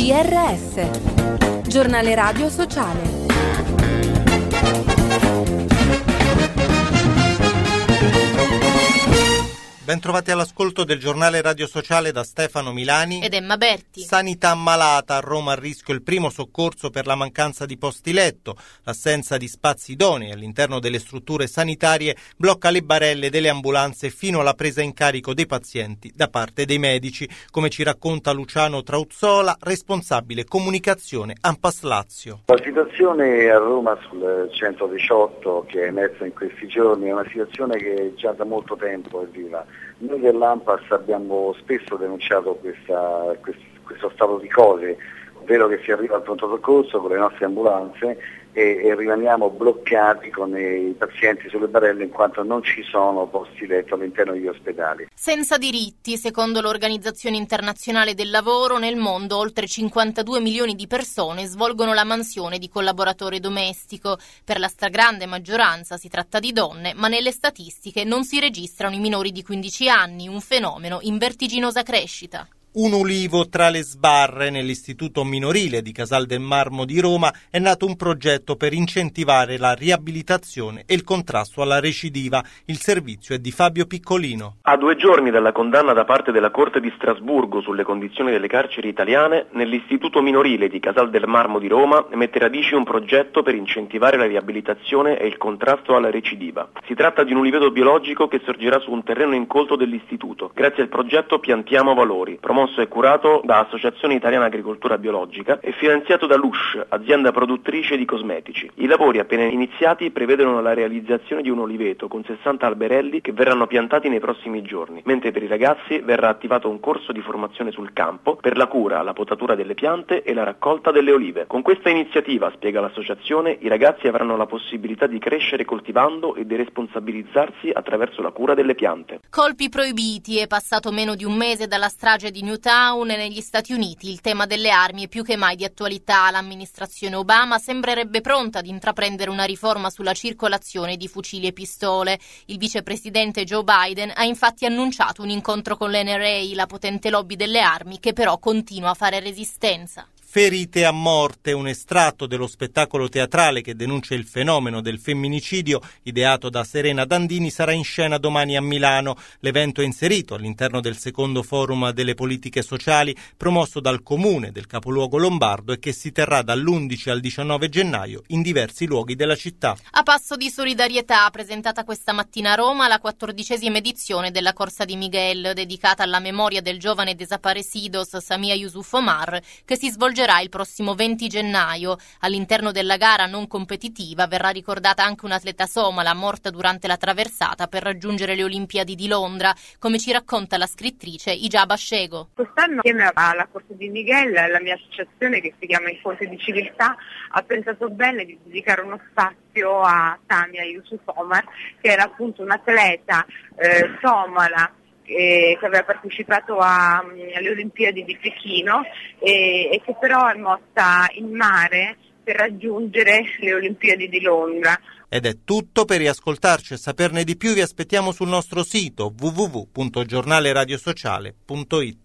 GRS, Giornale Radio Sociale. Bentrovati all'ascolto del giornale Radio Sociale da Stefano Milani ed Emma Berti. Sanità ammalata, a Roma a rischio il primo soccorso per la mancanza di posti letto. L'assenza di spazi idonei all'interno delle strutture sanitarie blocca le barelle delle ambulanze fino alla presa in carico dei pazienti da parte dei medici, come ci racconta Luciano Trauzzola, responsabile comunicazione ANPAS Lazio. La situazione a Roma sul 118 che è emersa in questi giorni è una situazione che già da molto tempo è viva. Noi dell'ANPAS abbiamo spesso denunciato questo stato di cose, ovvero che si arriva al pronto soccorso con le nostre ambulanze e rimaniamo bloccati con i pazienti sulle barelle in quanto non ci sono posti letto all'interno degli ospedali. Senza diritti, secondo l'Organizzazione Internazionale del Lavoro, nel mondo oltre 52 milioni di persone svolgono la mansione di collaboratore domestico. Per la stragrande maggioranza si tratta di donne, ma nelle statistiche non si registrano i minori di 15 anni, un fenomeno in vertiginosa crescita. Un ulivo tra le sbarre. Nell'Istituto Minorile di Casal del Marmo di Roma è nato un progetto per incentivare la riabilitazione e il contrasto alla recidiva. Il servizio è di Fabio Piccolino. A 2 giorni dalla condanna da parte della Corte di Strasburgo sulle condizioni delle carceri italiane, nell'Istituto Minorile di Casal del Marmo di Roma mette radici un progetto per incentivare la riabilitazione e il contrasto alla recidiva. Si tratta di un uliveto biologico che sorgerà su un terreno incolto dell'Istituto. Grazie al progetto Piantiamo Valori, promosso e curato da Associazione Italiana Agricoltura Biologica e finanziato da Lush, azienda produttrice di cosmetici. I lavori appena iniziati prevedono la realizzazione di un oliveto con 60 alberelli che verranno piantati nei prossimi giorni, mentre per i ragazzi verrà attivato un corso di formazione sul campo per la cura, la potatura delle piante e la raccolta delle olive. Con questa iniziativa, spiega l'associazione, i ragazzi avranno la possibilità di crescere coltivando e deresponsabilizzarsi attraverso la cura delle piante. Colpi proibiti. È passato meno di un mese dalla strage di Newtown e negli Stati Uniti il tema delle armi è più che mai di attualità. L'amministrazione Obama sembrerebbe pronta ad intraprendere una riforma sulla circolazione di fucili e pistole. Il vicepresidente Joe Biden ha infatti annunciato un incontro con l'NRA, la potente lobby delle armi, che però continua a fare resistenza. Ferite a morte, un estratto dello spettacolo teatrale che denuncia il fenomeno del femminicidio ideato da Serena Dandini sarà in scena domani a Milano. L'evento è inserito all'interno del secondo forum delle politiche sociali promosso dal Comune del capoluogo lombardo e che si terrà dall'11 al 19 gennaio in diversi luoghi della città. A passo di solidarietà, presentata questa mattina a Roma la 14ª edizione della Corsa di Miguel, dedicata alla memoria del giovane desaparecidos Samia Yusuf Omar, che si svolgerà il prossimo 20 gennaio. All'interno della gara non competitiva verrà ricordata anche un'atleta somala morta durante la traversata per raggiungere le Olimpiadi di Londra, come ci racconta la scrittrice Ijaba Shego. Quest'anno, insieme alla Corsa di Miguel, la mia associazione, che si chiama I Fonti di Civiltà, ha pensato bene di dedicare uno spazio a Samia Yusuf Omar, che era appunto un'atleta somala che aveva partecipato alle Olimpiadi di Pechino e che però è morta in mare per raggiungere le Olimpiadi di Londra. Ed è tutto. Per riascoltarci e saperne di più vi aspettiamo sul nostro sito www.giornaleradiosociale.it.